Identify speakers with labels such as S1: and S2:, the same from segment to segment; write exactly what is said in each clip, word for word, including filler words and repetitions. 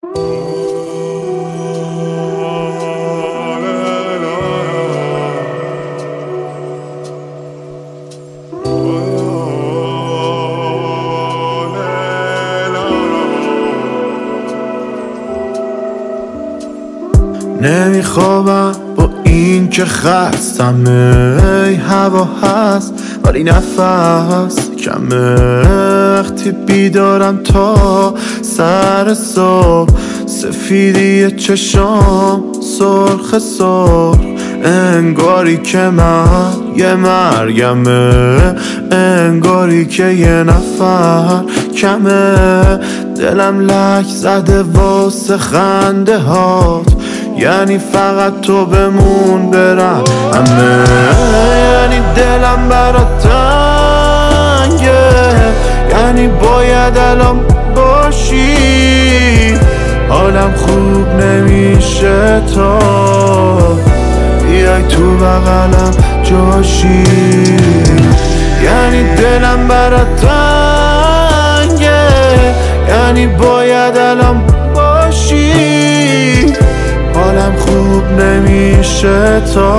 S1: نمیخوابم با این که خستم، ای هوا هست ولی نفس کمه. وقتی بیدارم تا سر صبح، سفیدی چشام سرخ سرخ، انگاری که من یه مرگمه، انگاری که یه نفر کمه. دلم لک زده واسه خنده هات، یعنی فقط تو بمون برم همه. یعنی دلم برات تنگه، یعنی باید الان باشی. حالم خوب نمیشه تا بیای تو بغلم جاشی. یعنی دلم برات تنگه، یعنی باید الان باشی. حالم خوب نمیشه تا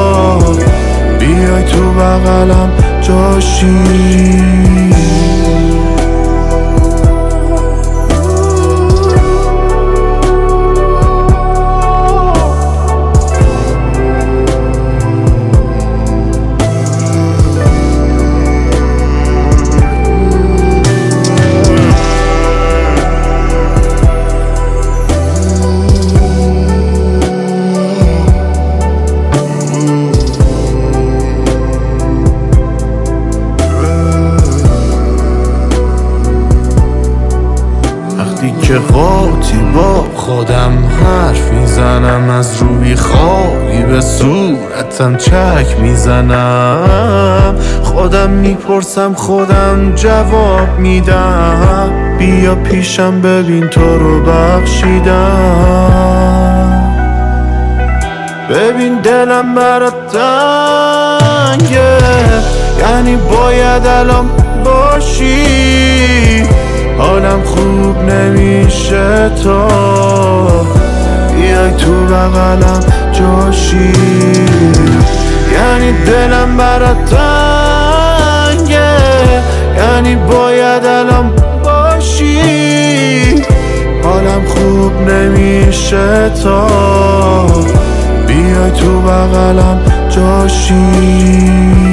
S1: بیای تو بغلم جاشی. که قاطی با خودم حرف میزنم، از روی خوابی به صورتم چک میزنم. خودم میپرسم خودم جواب میدم، بیا پیشم ببین تو رو بخشیدم. ببین دلم برات تنگه، یعنی باید الان باشی. حالم خوب نمیشه تا بیای تو بغلم جاشی. یعنی دلم برات تنگه، یعنی باید الان باشی. حالم خوب نمیشه تا بیای تو بغلم جاشی.